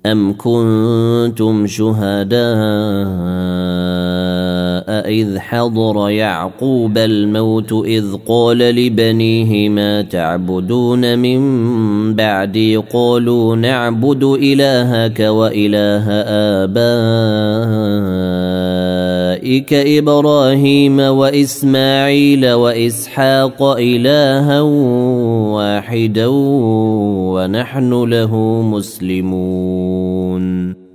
أم كنتم شهداء إذ حضر يعقوب الموت إذ قال لبنيه ما تعبدون من بعدي قالوا نعبد إلهك وإله آبائك إبراهيم وإسماعيل وإسحاق إلها واحدا ونحن له مسلمون